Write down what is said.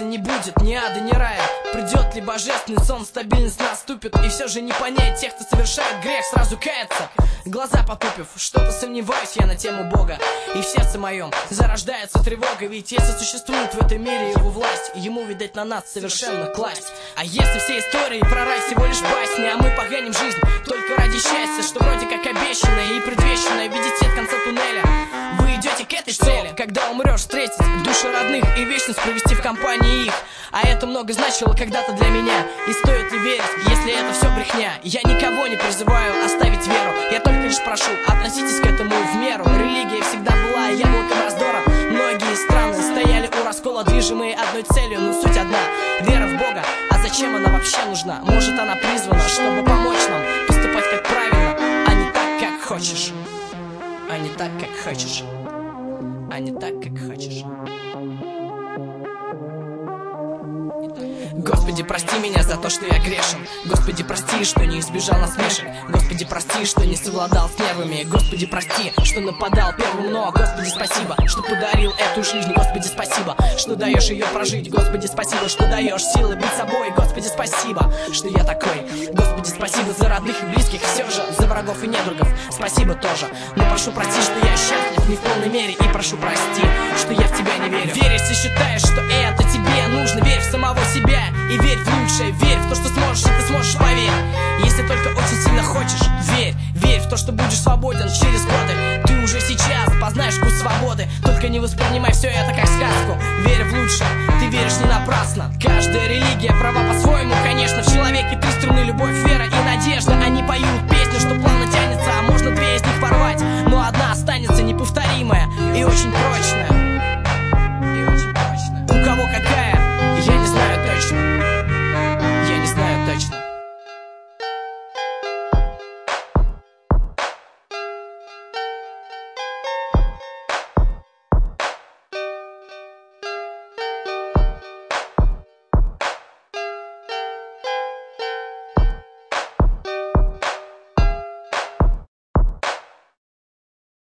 если не будет ни ада, ни рая? Придет ли божественный сон, стабильность наступит? И все же не понять тех, кто совершает грех, сразу каяться, глаза потупив. Что-то сомневаюсь я на тему Бога, и в сердце моем зарождается тревога. Ведь если существует в этом мире его власть, ему, видать, на нас совершенно класть. А если все истории про рай всего лишь басни, а мы погоним жизнь только ради счастья, что вроде как обещанное и предвещанное, видеть свет в конце туннеля, вы идете к этой цели. Когда умрешь, встретить души родных и вечность провести в компании их. А это много значило когда-то для меня. И стоит ли верить, если это все брехня? Я никого не призываю оставить веру, я только лишь прошу, относитесь к этому в меру. Религия всегда была яблоком раздора. Многие страны стояли у раскола, движимые одной целью, но суть одна — вера в Бога. А зачем она вообще нужна? Может, она призвана, чтобы помочь нам поступать как правильно, а не так, как хочешь. А не так, как хочешь. А не так, как хочешь. Господи, прости меня за то, что я грешен. Господи, прости, что не избежал насмешек. Господи, прости, что не совладал с нервами. Господи, прости, что нападал первым, но Господи, спасибо, что подарил эту жизнь. Господи, спасибо, что даешь ее прожить. Господи, спасибо, что даешь силы быть собой. Господи, спасибо, что я такой. Господи, спасибо за родных и близких, все же за врагов и недругов спасибо тоже. Но прошу прости, что я счастлив не в полной мере, и прошу прости, что я в тебя не верю. Верь, если считаешь, что это тебе нужно, верь в самого себя и верь в лучшее, верь в то, что сможешь, и ты сможешь, поверь. Если только очень сильно хочешь, верь, верь в то, что будешь свободен через годы. Ты уже сейчас познаешь вкус свободы, только не воспринимай все это как сказку. Верь в лучшее, ты веришь не напрасно. Каждая религия права по-своему,